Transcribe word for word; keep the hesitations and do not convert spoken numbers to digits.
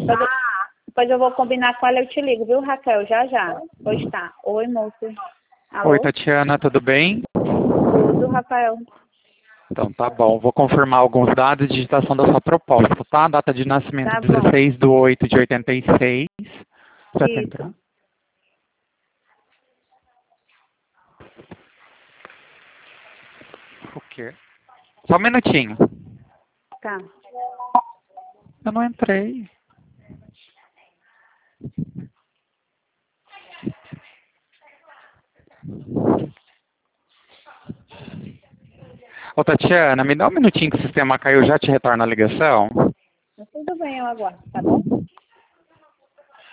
Depois eu, depois eu vou combinar com ela e eu te ligo, viu, Raquel? Já, já. Pois tá. Oi, moço. Alô? Oi, Tatiana, tudo bem? Tudo, Rafael. Então tá bom, vou confirmar alguns dados de digitação da sua proposta, tá? Data de nascimento Tá bom. dezesseis de oito de oitenta e seis. Já Isso. tentou? O quê? Só um minutinho. Tá. Eu não entrei. Ô, Tatiana, me dá um minutinho que o sistema caiu, já te retorno a ligação. Tudo bem, eu aguardo, tá bom?